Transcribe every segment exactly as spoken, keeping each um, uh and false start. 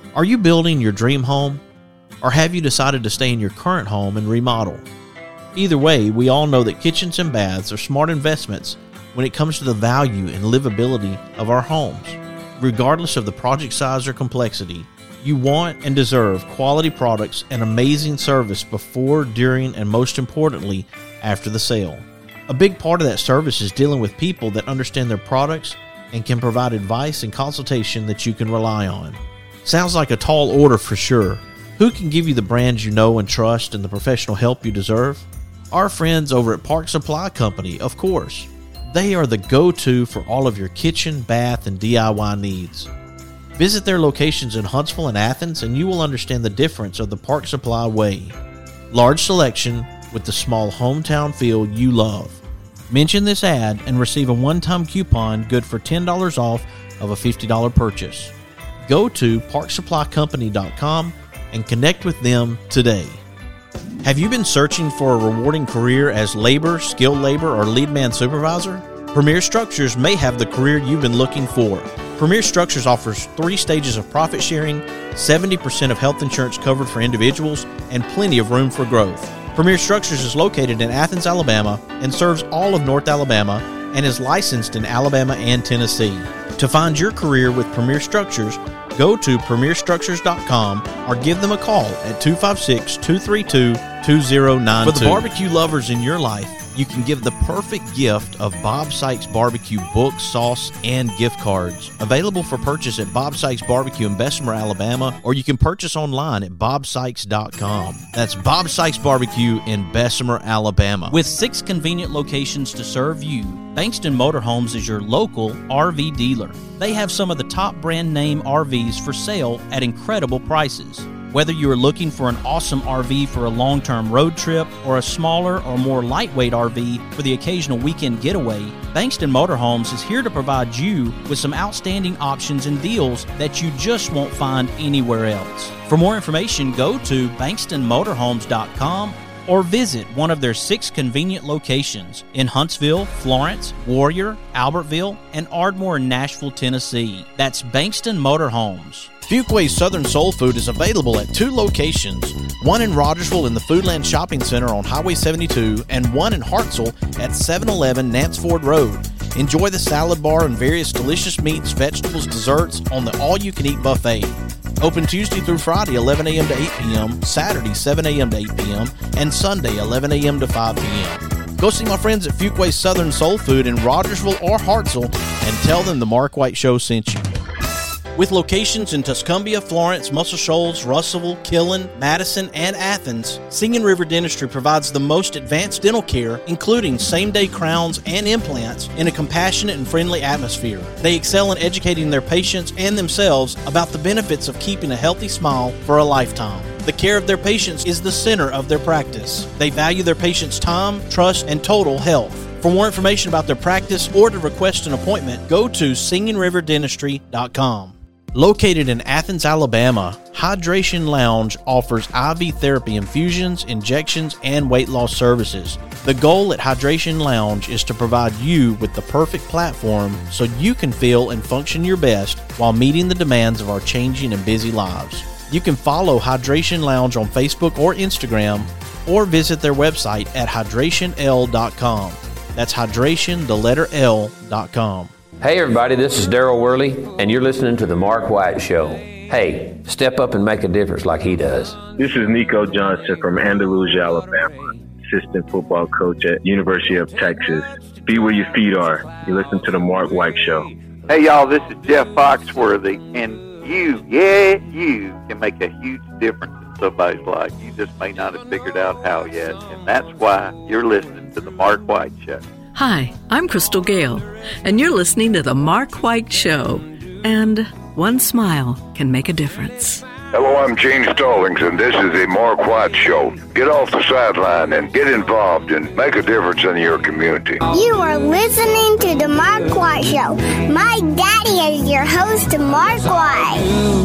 Are you building your dream home? Or have you decided to stay in your current home and remodel? Either way, we all know that kitchens and baths are smart investments when it comes to the value and livability of our homes. Regardless of the project size or complexity, you want and deserve quality products and amazing service before, during, and most importantly, after the sale. A big part of that service is dealing with people that understand their products and can provide advice and consultation that you can rely on. Sounds like a tall order for sure. Who can give you the brands you know and trust and the professional help you deserve? Our friends over at Park Supply Company, of course. They are the go-to for all of your kitchen, bath, and D I Y needs. Visit their locations in Huntsville and Athens, and you will understand the difference of the Park Supply way. Large selection with the small hometown feel you love. Mention this ad and receive a one-time coupon good for ten dollars off of a fifty dollars purchase. Go to park supply company dot com and connect with them today. Have you been searching for a rewarding career as labor, skilled labor, or lead man supervisor? Premier Structures may have the career you've been looking for. Premier Structures offers three stages of profit sharing, seventy percent of health insurance covered for individuals, and plenty of room for growth. Premier Structures is located in Athens, Alabama, and serves all of North Alabama, and is licensed in Alabama and Tennessee. To find your career with Premier Structures, go to premier structures dot com or give them a call at two five six, two three two, two zero nine two. For the barbecue lovers in your life, you can give the perfect gift of Bob Sykes Barbecue book, sauce, and gift cards. Available for purchase at Bob Sykes Barbecue in Bessemer, Alabama, or you can purchase online at bob sykes dot com. That's Bob Sykes Barbecue in Bessemer, Alabama. With six convenient locations to serve you, Bankston Motorhomes is your local R V dealer. They have some of the top brand name R Vs for sale at incredible prices. Whether you are looking for an awesome R V for a long-term road trip or a smaller or more lightweight R V for the occasional weekend getaway, Bankston Motorhomes is here to provide you with some outstanding options and deals that you just won't find anywhere else. For more information, go to bankston motorhomes dot com or visit one of their six convenient locations in Huntsville, Florence, Warrior, Albertville, and Ardmore in Nashville, Tennessee. That's Bankston Motorhomes. Fuquay's Southern Soul Food is available at two locations, one in Rogersville in the Foodland Shopping Center on Highway seventy-two and one in Hartselle at seven eleven Nance Ford Road. Enjoy the salad bar and various delicious meats, vegetables, desserts on the all-you-can-eat buffet. Open Tuesday through Friday, eleven a.m. to eight p.m., Saturday, seven a.m. to eight p.m., and Sunday, eleven a.m. to five p.m. Go see my friends at Fuquay's Southern Soul Food in Rogersville or Hartselle and tell them the Mark White Show sent you. With locations in Tuscumbia, Florence, Muscle Shoals, Russellville, Killen, Madison, and Athens, Singing River Dentistry provides the most advanced dental care, including same-day crowns and implants, in a compassionate and friendly atmosphere. They excel in educating their patients and themselves about the benefits of keeping a healthy smile for a lifetime. The care of their patients is the center of their practice. They value their patients' time, trust, and total health. For more information about their practice or to request an appointment, go to singing river dentistry dot com. Located in Athens, Alabama, Hydration Lounge offers I V therapy infusions, injections, and weight loss services. The goal at Hydration Lounge is to provide you with the perfect platform so you can feel and function your best while meeting the demands of our changing and busy lives. You can follow Hydration Lounge on Facebook or Instagram, or visit their website at hydration l dot com. That's hydration, the letter L, dot com. Hey everybody, this is Daryl Worley, and you're listening to The Mark White Show. Hey, step up and make a difference like he does. This is Nico Johnson from Andalusia, Alabama, assistant football coach at University of Texas. Be where your feet are. You listen to The Mark White Show. Hey y'all, this is Jeff Foxworthy, and you, yeah, you can make a huge difference in somebody's life. You just may not have figured out how yet, and that's why you're listening to The Mark White Show. Hi, I'm Crystal Gale, and you're listening to The Mark White Show. And one smile can make a difference. Hello, I'm Gene Stallings, and this is The Mark White Show. Get off the sideline and get involved and make a difference in your community. You are listening to The Mark White Show. My daddy is your host, Mark White.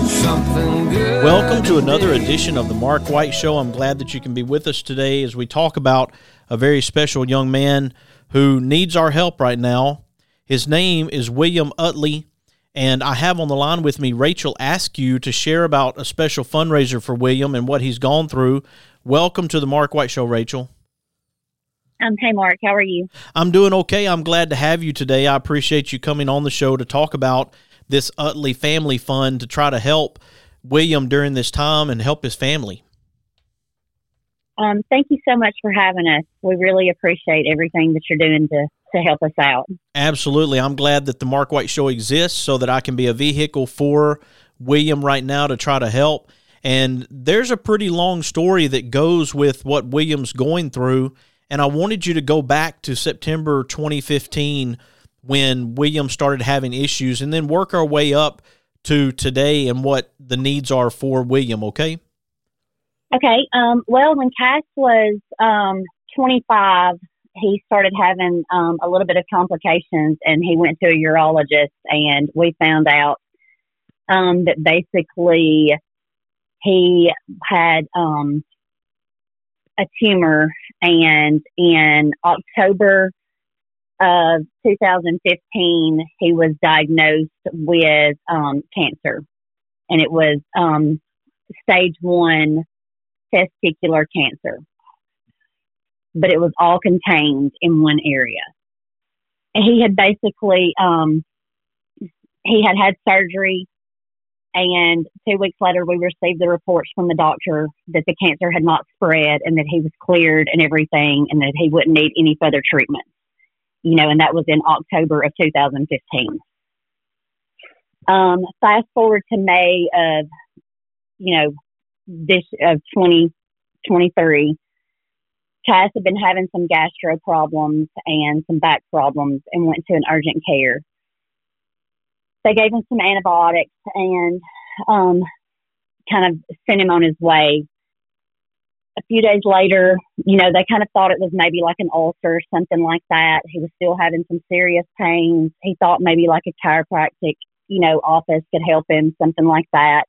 Welcome to another edition of The Mark White Show. I'm glad that you can be with us today as we talk about a very special young man who needs our help right now. His name is William Utley, And I have on the line with me Rachel Askew to share about a special fundraiser for William and what he's gone through. Welcome to the Mark White Show, Rachel. Um, hey, Mark. How are you? I'm doing okay. I'm glad to have you today. I appreciate you coming on the show to talk about this Utley Family Fund to try to help William during this time and help his family. Um, thank you so much for having us. We really appreciate everything that you're doing to, to help us out. Absolutely. I'm glad that the Mark White Show exists so that I can be a vehicle for William right now to try to help. And there's a pretty long story that goes with what William's going through. And I wanted you to go back to September twenty fifteen when William started having issues and then work our way up to today and what the needs are for William, okay? Okay. Um, well, when Cass was um, twenty-five, he started having um, a little bit of complications, and he went to a urologist, and we found out um, that basically he had um, a tumor, and in October of two thousand fifteen, he was diagnosed with um, cancer, and it was um, stage one testicular cancer, but it was all contained in one area. And he had basically, um, he had had surgery, and two weeks later we received the reports from the doctor that the cancer had not spread and that he was cleared and everything and that he wouldn't need any further treatment. You know, and that was in October of two thousand fifteen. Um, fast forward to May of, you know, this of twenty twenty-three, Cass had been having some gastro problems and some back problems and went to an urgent care. They gave him some antibiotics and um, kind of sent him on his way. A few days later, you know, they kind of thought it was maybe like an ulcer or something like that. He was still having some serious pains. He thought maybe like a chiropractic, you know, office could help him, something like that.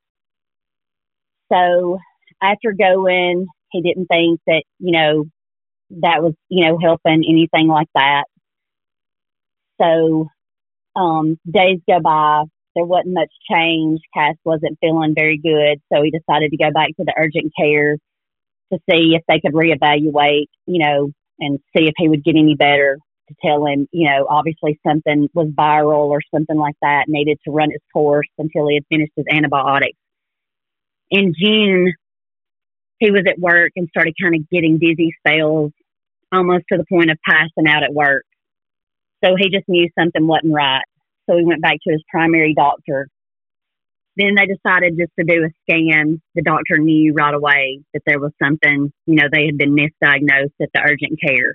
So after going, he didn't think that, you know, that was, you know, helping anything like that. So um, days go by. There wasn't much change. Cass wasn't feeling very good. So he decided to go back to the urgent care to see if they could reevaluate, you know, and see if he would get any better, to tell him, you know, obviously something was viral or something like that, needed to run its course until he had finished his antibiotics. In June, he was at work and started kind of getting dizzy spells, almost to the point of passing out at work. So he just knew something wasn't right. So he went back to his primary doctor. Then they decided just to do a scan. The doctor knew right away that there was something, you know, they had been misdiagnosed at the urgent care.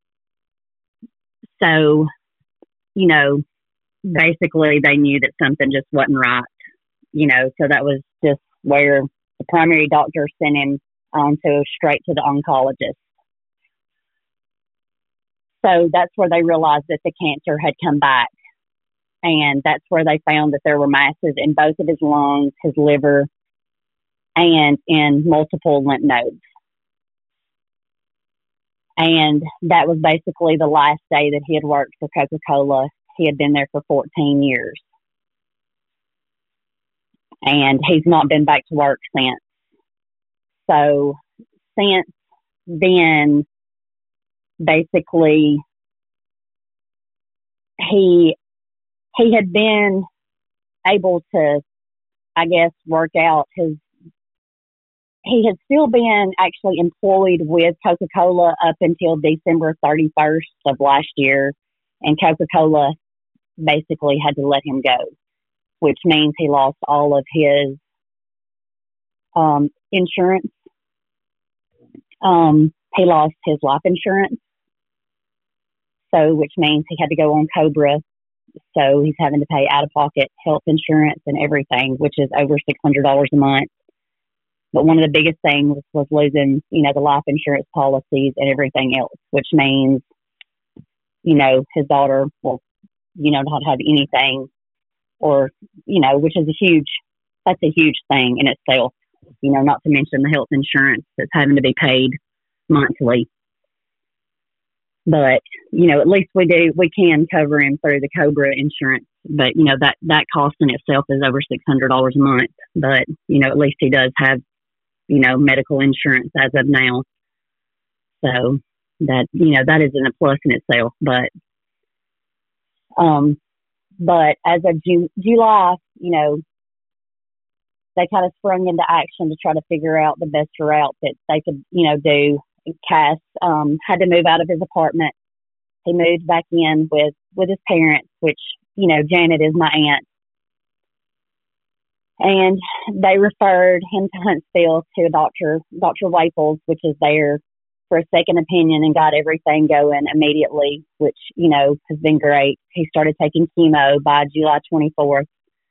So, you know, basically they knew that something just wasn't right, you know, so that was just where the primary doctor sent him on to straight to the oncologist. So that's where they realized that the cancer had come back. And that's where they found that there were masses in both of his lungs, his liver, and in multiple lymph nodes. And that was basically the last day that he had worked for Coca-Cola. He had been there for fourteen years. And he's not been back to work since. So since then, basically, he he had been able to, I guess, work out his, he had still been actually employed with Coca-Cola up until December thirty-first of last year. And Coca-Cola basically had to let him go, which means he lost all of his um, insurance. Um, he lost his life insurance. So, which means he had to go on COBRA. So he's having to pay out-of-pocket health insurance and everything, which is over six hundred dollars a month. But one of the biggest things was losing, you know, the life insurance policies and everything else, which means, you know, his daughter will, you know, not have anything, or, you know, which is a huge, that's a huge thing in itself, you know, not to mention the health insurance that's having to be paid monthly. But, you know, at least we do, we can cover him through the COBRA insurance, but you know, that, that cost in itself is over six hundred dollars a month. But, you know, at least he does have, you know, medical insurance as of now. So that, you know, that isn't a plus in itself, but, um, but as of Ju- July, you know, they kind of sprung into action to try to figure out the best route that they could, you know, do. Cass um, had to move out of his apartment. He moved back in with, with his parents, which, you know, Janet is my aunt. And they referred him to Huntsville to a doctor, Doctor Waples, which is there for a second opinion, and got everything going immediately, which, you know, has been great. He started taking chemo by July twenty-fourth.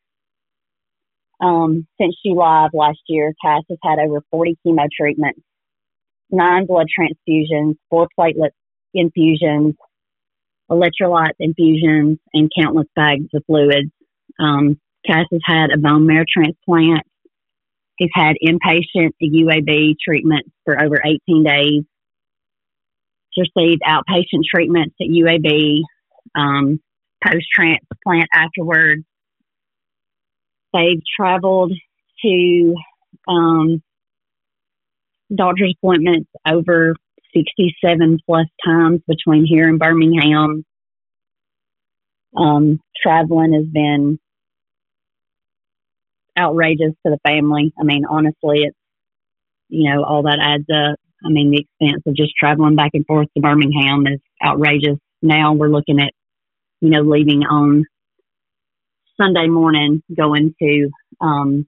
Um, since July of last year, Cass has had over forty chemo treatments, nine blood transfusions, four platelet infusions, electrolyte infusions, and countless bags of fluids. Um, Cass has had a bone marrow transplant. He's had inpatient U A B treatments for over eighteen days. He's received outpatient treatments at U A B, um, post-transplant afterwards. They've traveled to um, doctor's appointments over sixty-seven plus times between here and Birmingham. Um, traveling has been outrageous to the family. I mean, honestly, it's, you know, all that adds up. I mean, the expense of just traveling back and forth to Birmingham is outrageous. Now we're looking at, you know, leaving on Sunday morning, going to um,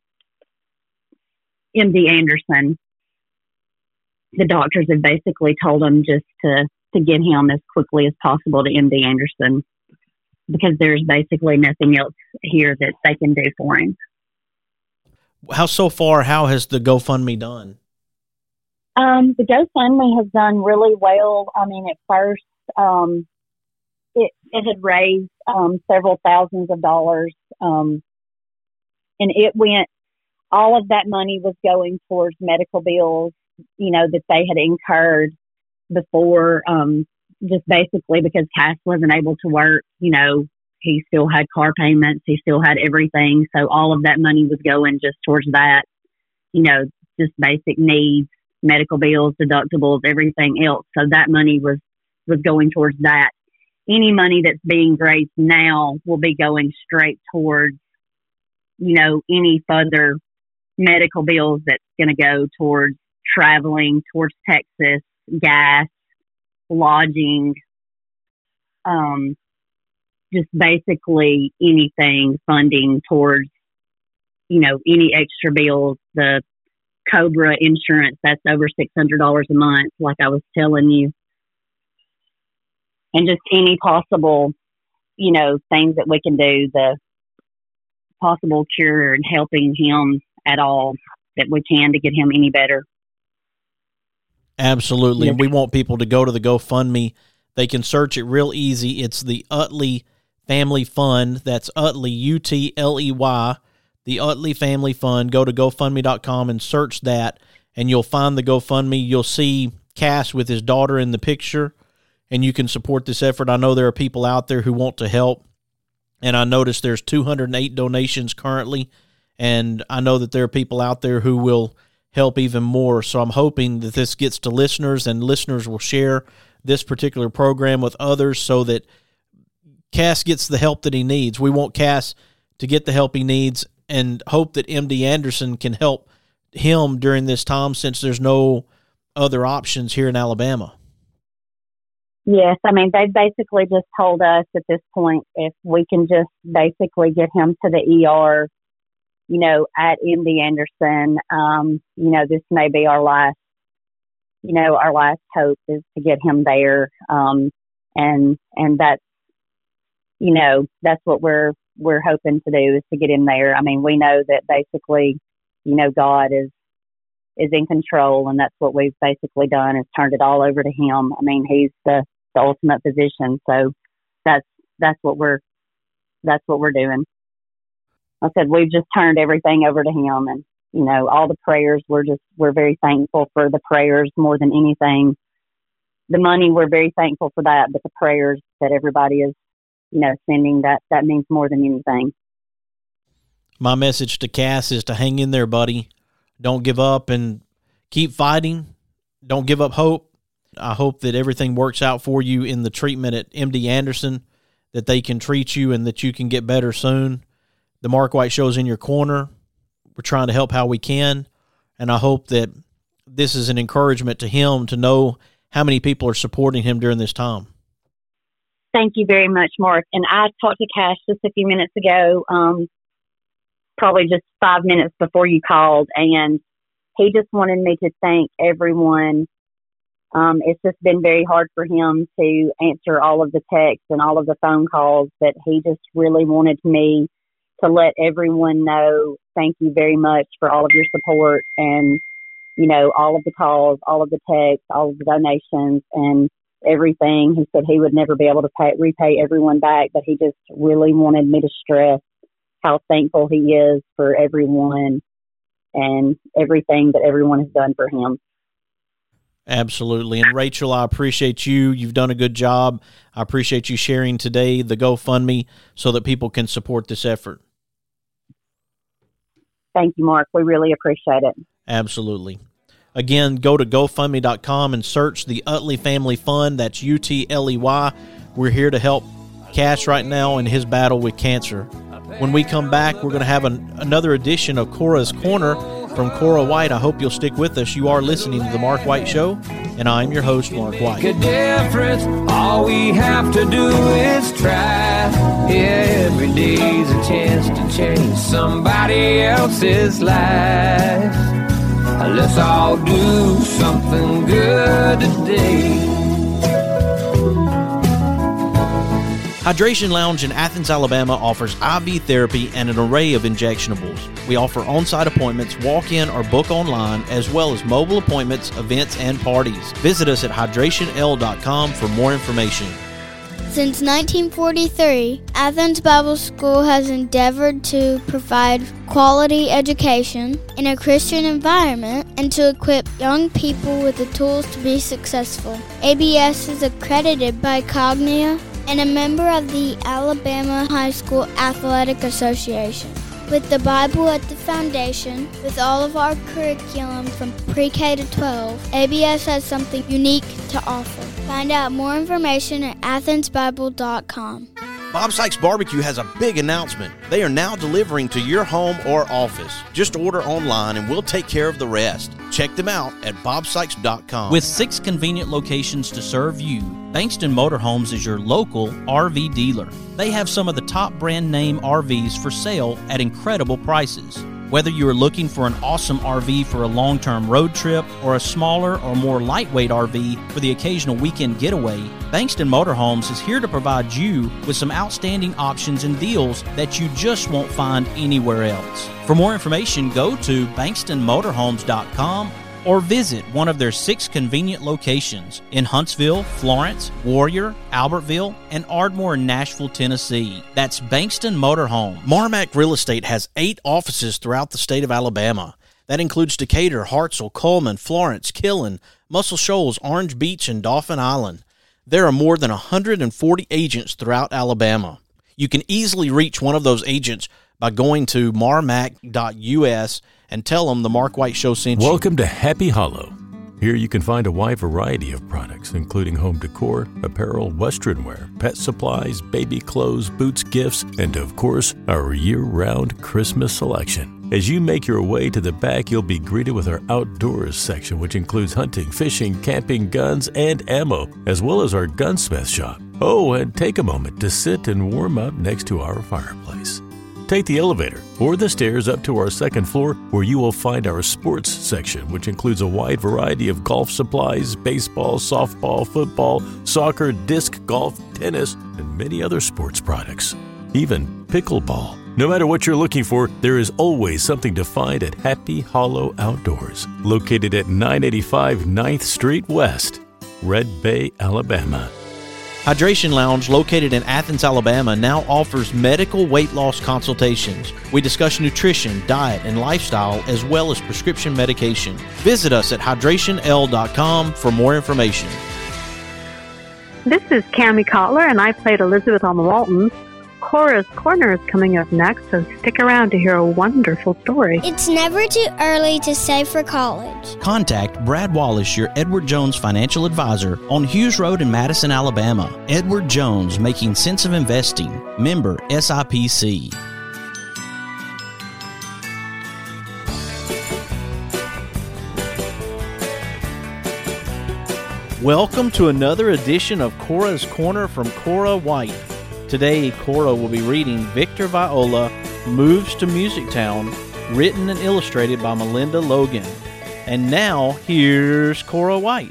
M D Anderson. The doctors have basically told him just to, to get him as quickly as possible to M D Anderson, because there's basically nothing else here that they can do for him. How so far, how has the GoFundMe done? Um, the GoFundMe has done really well. I mean, at first, um, it, it had raised um, several thousands of dollars, um, and it went, all of that money was going towards medical bills, you know, that they had incurred before, um, just basically because Cass wasn't able to work. You know, he still had car payments, he still had everything. So all of that money was going just towards that, you know, just basic needs, medical bills, deductibles, everything else. So that money was, was going towards that. Any money that's being raised now will be going straight towards, you know, any further medical bills that's going to go towards traveling, towards Texas, gas, lodging, um, just basically anything funding towards, you know, any extra bills. The Cobra insurance, that's over six hundred dollars a month, like I was telling you. And just any possible, you know, things that we can do, the possible cure and helping him at all that we can to get him any better. Absolutely. And we want people to go to the GoFundMe. They can search it real easy. It's the Utley Family Fund. That's Utley, U T L E Y, the Utley Family Fund. Go to GoFundMe dot com and search that, and you'll find the GoFundMe. You'll see Cass with his daughter in the picture, and you can support this effort. I know there are people out there who want to help, and I noticed there's two hundred eight donations currently, and I know that there are people out there who will help even more. So I'm hoping that this gets to listeners, and listeners will share this particular program with others so that Cass gets the help that he needs. We want Cass to get the help he needs, and hope that M D Anderson can help him during this time, since there's no other options here in Alabama. Yes, I mean, they basically just told us at this point, if we can just basically get him to the E R, you know, at M D Anderson, um, you know, this may be our last, you know, our last hope is to get him there. Um, and, and that's, you know, that's what we're, we're hoping to do, is to get him there. I mean, we know that basically, you know, God is, is in control, and that's what we've basically done, is turned it all over to him. I mean, he's the, the ultimate physician. So that's, that's what we're, that's what we're doing. I said, we've just turned everything over to him, and, you know, all the prayers, we're just, we're very thankful for the prayers more than anything. The money, we're very thankful for that, but the prayers that everybody is you know, sending. That, that means more than anything. My message to Cass is to hang in there, buddy. Don't give up and keep fighting. Don't give up hope. I hope that everything works out for you in the treatment at M D Anderson, that they can treat you and that you can get better soon. The Mark White Show's in your corner. We're trying to help how we can, and I hope that this is an encouragement to him to know how many people are supporting him during this time. Thank you very much, Mark. And I talked to Cash just a few minutes ago, um, probably just five minutes before you called, and he just wanted me to thank everyone. Um, it's just been very hard for him to answer all of the texts and all of the phone calls, but he just really wanted me to let everyone know, thank you very much for all of your support and, you know, all of the calls, all of the texts, all of the donations and everything. He said he would never be able to pay, repay everyone back, but he just really wanted me to stress how thankful he is for everyone and everything that everyone has done for him. Absolutely. And Rachel, I appreciate you. You've done a good job. I appreciate you sharing today the GoFundMe so that people can support this effort. Thank you, Mark. We really appreciate it. Absolutely. Again, go to GoFundMe dot com and search the Utley Family Fund. That's U T L E Y. We're here to help Cash right now in his battle with cancer. When we come back, we're going to have an, another edition of Cora's Corner from Cora White. I hope you'll stick with us. You are listening to The Mark White Show, and I'm your host, Mark White. Make a difference. All we have to do is try. Yeah, every day's a chance to change somebody else's life. Let's all do something good today. Hydration Lounge in Athens, Alabama offers I V therapy and an array of injectionables. We offer on-site appointments, walk-in or book online, as well as mobile appointments, events, and parties. Visit us at hydration l dot com for more information. Since nineteen forty-three, Athens Bible School has endeavored to provide quality education in a Christian environment and to equip young people with the tools to be successful. A B S is accredited by Cognia and a member of the Alabama High School Athletic Association. With the Bible at the foundation, with all of our curriculum from pre-K to twelve, A B S has something unique to offer. Find out more information at athens bible dot com. Bob Sykes Barbecue has a big announcement. They are now delivering to your home or office. Just order online and we'll take care of the rest. Check them out at bob sykes dot com. With six convenient locations to serve you, Bankston Motorhomes is your local R V dealer. They have some of the top brand name R Vs for sale at incredible prices. Whether you are looking for an awesome R V for a long-term road trip or a smaller or more lightweight R V for the occasional weekend getaway, Bankston Motorhomes is here to provide you with some outstanding options and deals that you just won't find anywhere else. For more information, go to bankston motorhomes dot com or visit one of their six convenient locations in Huntsville, Florence, Warrior, Albertville, and Ardmore in Nashville, Tennessee. That's Bankston Motorhome. Marmac Real Estate has eight offices throughout the state of Alabama. That includes Decatur, Hartselle, Coleman, Florence, Killen, Muscle Shoals, Orange Beach, and Dauphin Island. There are more than one hundred forty agents throughout Alabama. You can easily reach one of those agents by going to marmac dot u s and tell them the Mark White Show sent you. Welcome to Happy Hollow. Here you can find a wide variety of products, including home decor, apparel, western wear, pet supplies, baby clothes, boots, gifts, and of course, our year-round Christmas selection. As you make your way to the back, you'll be greeted with our outdoors section, which includes hunting, fishing, camping, guns, and ammo, as well as our gunsmith shop. Oh, and take a moment to sit and warm up next to our fireplace. Take the elevator or the stairs up to our second floor, where you will find our sports section, which includes a wide variety of golf supplies, baseball, softball, football, soccer, disc golf, tennis, and many other sports products. Even pickleball. No matter what you're looking for, there is always something to find at Happy Hollow Outdoors, located at nine eighty-five ninth Street West, Red Bay, Alabama. Hydration Lounge, located in Athens, Alabama, now offers medical weight loss consultations. We discuss nutrition, diet, and lifestyle, as well as prescription medication. Visit us at hydration l dot com for more information. This is Cammie Cotler, and I played Elizabeth on the Waltons. Cora's Corner is coming up next, so stick around to hear a wonderful story. It's never too early to save for college. Contact Brad Wallace, your Edward Jones financial advisor, on Hughes Road in Madison, Alabama. Edward Jones, making sense of investing. Member S I P C. Welcome to another edition of Cora's Corner from Cora White. Today, Cora will be reading Victor Viola Moves to Music Town, written and illustrated by Melinda Logan. And now, here's Cora White.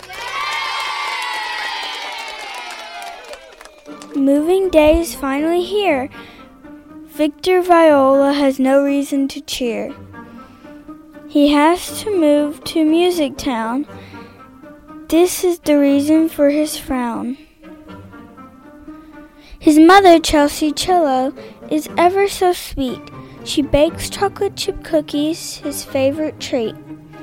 Moving day is finally here. Victor Viola has no reason to cheer. He has to move to Music Town. This is the reason for his frown. His mother, Chelsea Cello, is ever so sweet. She bakes chocolate chip cookies, his favorite treat.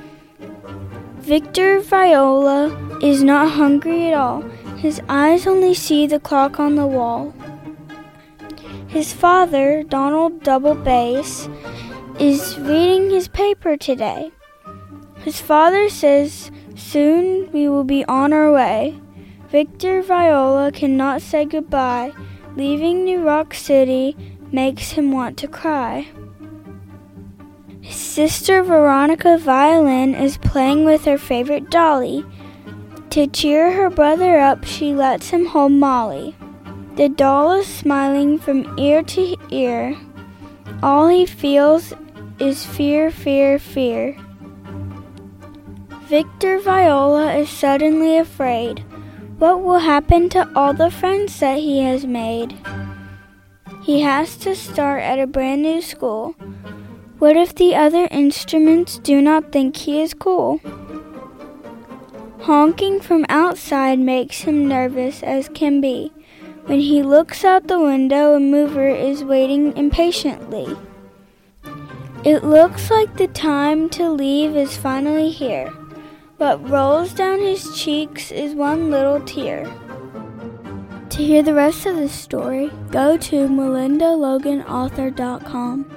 Victor Viola is not hungry at all. His eyes only see the clock on the wall. His father, Donald Double Bass, is reading his paper today. His father says, "Soon we will be on our way." Victor Viola cannot say goodbye. Leaving New Rock City makes him want to cry. His sister Veronica Violin is playing with her favorite dolly. To cheer her brother up, she lets him hold Molly. The doll is smiling from ear to ear. All he feels is fear, fear, fear. Victor Viola is suddenly afraid. What will happen to all the friends that he has made? He has to start at a brand new school. What if the other instruments do not think he is cool? Honking from outside makes him nervous as can be. When he looks out the window, a mover is waiting impatiently. It looks like the time to leave is finally here. What rolls down his cheeks is one little tear. To hear the rest of the story, go to melinda logan author dot com.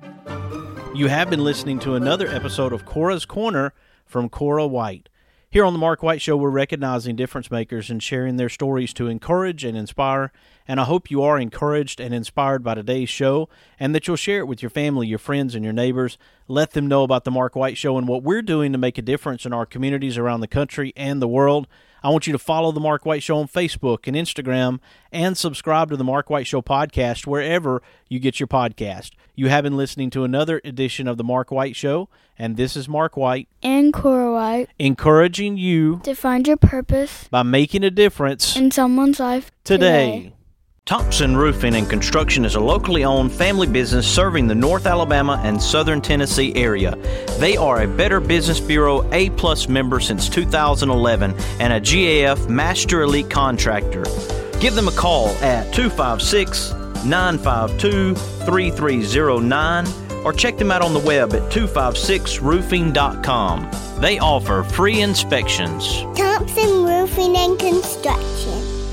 You have been listening to another episode of Cora's Corner from Cora White. Here on the Mark White Show, we're recognizing difference makers and sharing their stories to encourage and inspire. And I hope you are encouraged and inspired by today's show, and that you'll share it with your family, your friends, and your neighbors. Let them know about the Mark White Show and what we're doing to make a difference in our communities around the country and the world. I want you to follow the Mark White Show on Facebook and Instagram, and subscribe to the Mark White Show podcast wherever you get your podcast. You have been listening to another edition of the Mark White Show, and this is Mark White and Cora White, encouraging you to find your purpose by making a difference in someone's life today. today. Thompson Roofing and Construction is a locally owned family business serving the North Alabama and Southern Tennessee area. They are a Better Business Bureau A-plus member since two thousand eleven and a G A F Master Elite Contractor. Give them a call at two five six, nine five two, three three zero nine or check them out on the web at two five six roofing dot com. They offer free inspections. Thompson Roofing and Construction.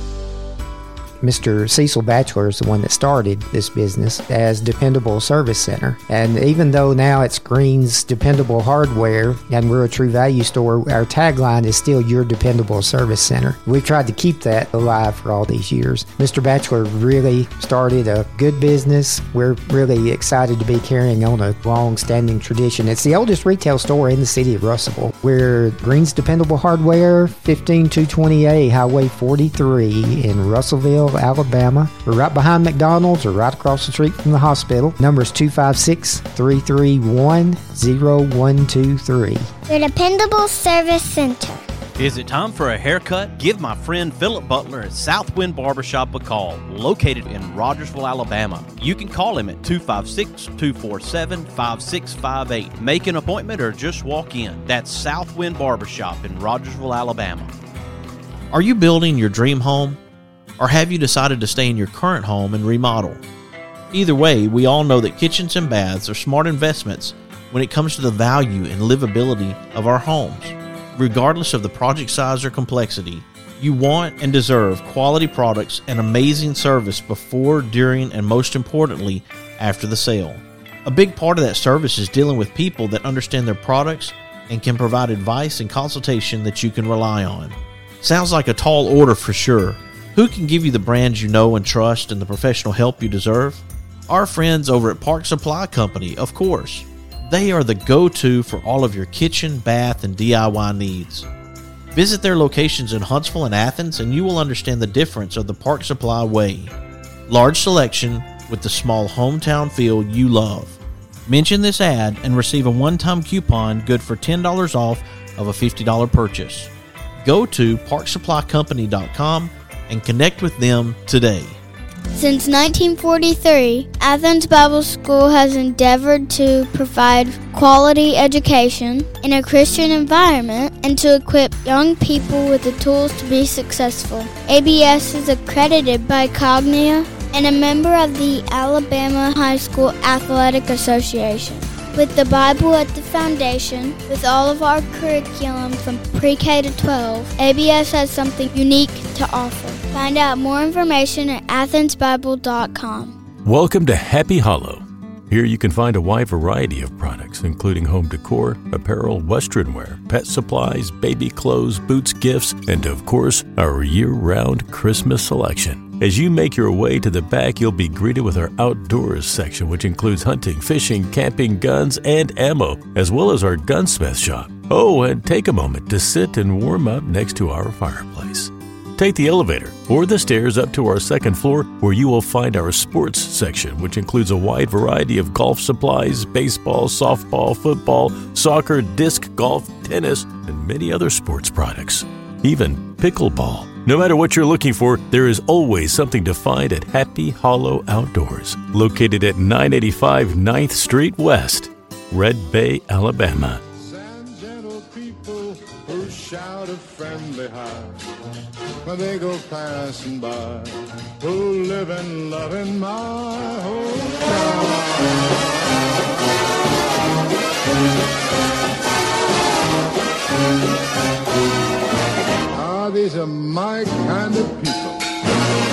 Mister Cecil Batchelor is the one that started this business as Dependable Service Center. And even though now it's Green's Dependable Hardware and we're a True Value store, our tagline is still Your Dependable Service Center. We've tried to keep that alive for all these years. Mister Batchelor really started a good business. We're really excited to be carrying on a long-standing tradition. It's the oldest retail store in the city of Russellville. We're Green's Dependable Hardware, fifteen two twenty-eight Highway forty-three in Russellville, Alabama. We're right behind McDonald's or right across the street from the hospital. Number is two five six, three three one, zero one two three. Your Dependable Service Center. Is it time for a haircut? Give my friend Philip Butler at Southwind Barbershop a call, located in Rogersville, Alabama. You can call him at two five six, two four seven, five six five eight. Make an appointment or just walk in. That's Southwind Barbershop in Rogersville, Alabama. Are you building your dream home? Or have you decided to stay in your current home and remodel? Either way, we all know that kitchens and baths are smart investments when it comes to the value and livability of our homes. Regardless of the project size or complexity, You want and deserve quality products and amazing service before, during, and most importantly, after the sale. A big part of that service is dealing with people that understand their products and can provide advice and consultation that you can rely on. Sounds like a tall order for sure. Who can give you the brands you know and trust and the professional help you deserve? Our friends over at Park Supply Company, of course. They are the go-to for all of your kitchen, bath, and D I Y needs. Visit their locations in Huntsville and Athens, and you will understand the difference of the Park Supply way. Large selection with the small hometown feel you love. Mention this ad and receive a one-time coupon good for ten dollars off of a fifty dollars purchase. Go to park supply company dot com and connect with them today. Since nineteen forty-three, Athens Bible School has endeavored to provide quality education in a Christian environment and to equip young people with the tools to be successful. A B S is accredited by Cognia and a member of the Alabama High School Athletic Association. With the Bible at the foundation, with all of our curriculum from pre-K to twelve, A B S has something unique to offer. Find out more information at athens bible dot com. Welcome to Happy Hollow. Here you can find a wide variety of products, including home decor, apparel, western wear, pet supplies, baby clothes, boots, gifts, and of course, our year-round Christmas selection. As you make your way to the back, you'll be greeted with our outdoors section, which includes hunting, fishing, camping, guns, and ammo, as well as our gunsmith shop. Oh, and take a moment to sit and warm up next to our fireplace. Take the elevator or the stairs up to our second floor, where you will find our sports section, which includes a wide variety of golf supplies, baseball, softball, football, soccer, disc golf, tennis, and many other sports products. Even pickleball. No matter what you're looking for, there is always something to find at Happy Hollow Outdoors, located at nine eighty-five ninth Street West, Red Bay, Alabama. Send gentle people who shout a friendly hi when they go passing by, who live and love in my hometown. Ah, these are my kind of people.